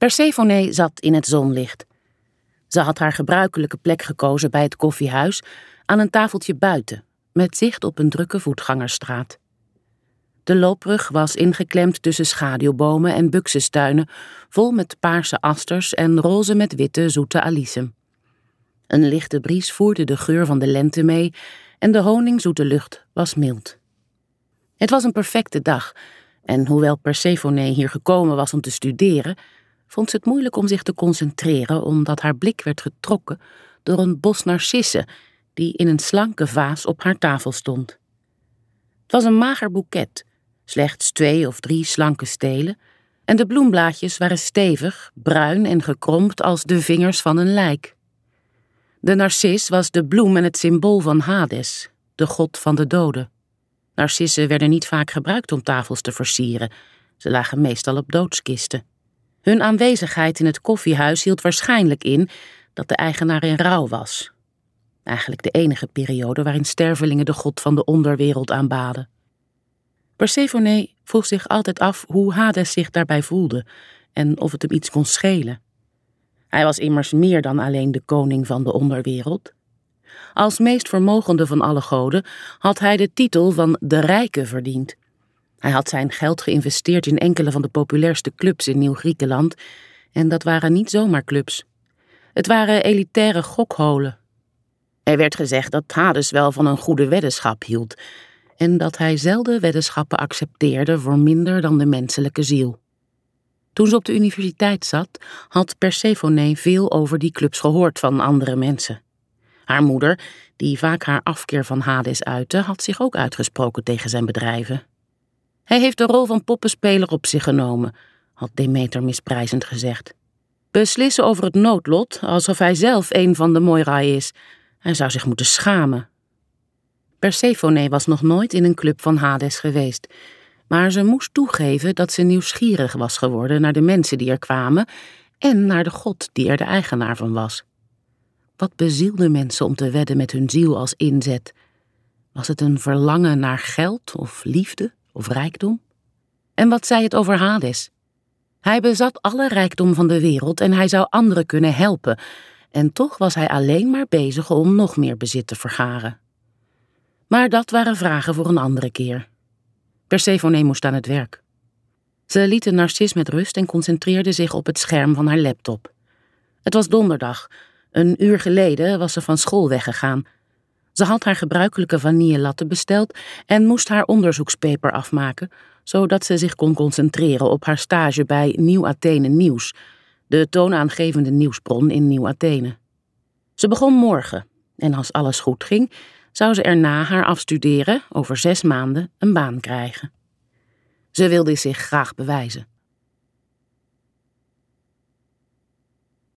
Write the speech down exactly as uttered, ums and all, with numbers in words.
Persephone zat in het zonlicht. Ze had haar gebruikelijke plek gekozen bij het koffiehuis aan een tafeltje buiten, met zicht op een drukke voetgangersstraat. De loopbrug was ingeklemd tussen schaduwbomen en buxustuinen, vol met paarse asters en roze met witte zoete alicem. Een lichte bries voerde de geur van de lente mee en de honingzoete lucht was mild. Het was een perfecte dag en hoewel Persephone hier gekomen was om te studeren, vond ze het moeilijk om zich te concentreren omdat haar blik werd getrokken door een bos narcissen die in een slanke vaas op haar tafel stond. Het was een mager boeket, slechts twee of drie slanke stelen, en de bloemblaadjes waren stevig, bruin en gekromd als de vingers van een lijk. De narcis was de bloem en het symbool van Hades, de god van de doden. Narcissen werden niet vaak gebruikt om tafels te versieren, ze lagen meestal op doodskisten. Hun aanwezigheid in het koffiehuis hield waarschijnlijk in dat de eigenaar in rouw was. Eigenlijk de enige periode waarin stervelingen de god van de onderwereld aanbaden. Persephone vroeg zich altijd af hoe Hades zich daarbij voelde en of het hem iets kon schelen. Hij was immers meer dan alleen de koning van de onderwereld. Als meest vermogende van alle goden had hij de titel van de Rijke verdiend. Hij had zijn geld geïnvesteerd in enkele van de populairste clubs in Nieuw-Griekenland, en dat waren niet zomaar clubs. Het waren elitaire gokholen. Er werd gezegd dat Hades wel van een goede weddenschap hield, en dat hij zelden weddenschappen accepteerde voor minder dan de menselijke ziel. Toen ze op de universiteit zat, had Persephone veel over die clubs gehoord van andere mensen. Haar moeder, die vaak haar afkeer van Hades uitte, had zich ook uitgesproken tegen zijn bedrijven. Hij heeft de rol van poppenspeler op zich genomen, had Demeter misprijzend gezegd. Beslissen over het noodlot, alsof hij zelf een van de Moirai is. Hij zou zich moeten schamen. Persephone was nog nooit in een club van Hades geweest, maar ze moest toegeven dat ze nieuwsgierig was geworden naar de mensen die er kwamen en naar de god die er de eigenaar van was. Wat bezielde mensen om te wedden met hun ziel als inzet? Was het een verlangen naar geld of liefde of rijkdom? En wat zei het over Hades? Hij bezat alle rijkdom van de wereld en hij zou anderen kunnen helpen, en toch was hij alleen maar bezig om nog meer bezit te vergaren. Maar dat waren vragen voor een andere keer. Persephone moest aan het werk. Ze liet de narcis met rust en concentreerde zich op het scherm van haar laptop. Het was donderdag. Een uur geleden was ze van school weggegaan. Ze had haar gebruikelijke vanillelatte besteld en moest haar onderzoekspaper afmaken, zodat ze zich kon concentreren op haar stage bij Nieuw Athene Nieuws, de toonaangevende nieuwsbron in Nieuw Athene. Ze begon morgen en als alles goed ging, zou ze er na haar afstuderen over zes maanden een baan krijgen. Ze wilde zich graag bewijzen.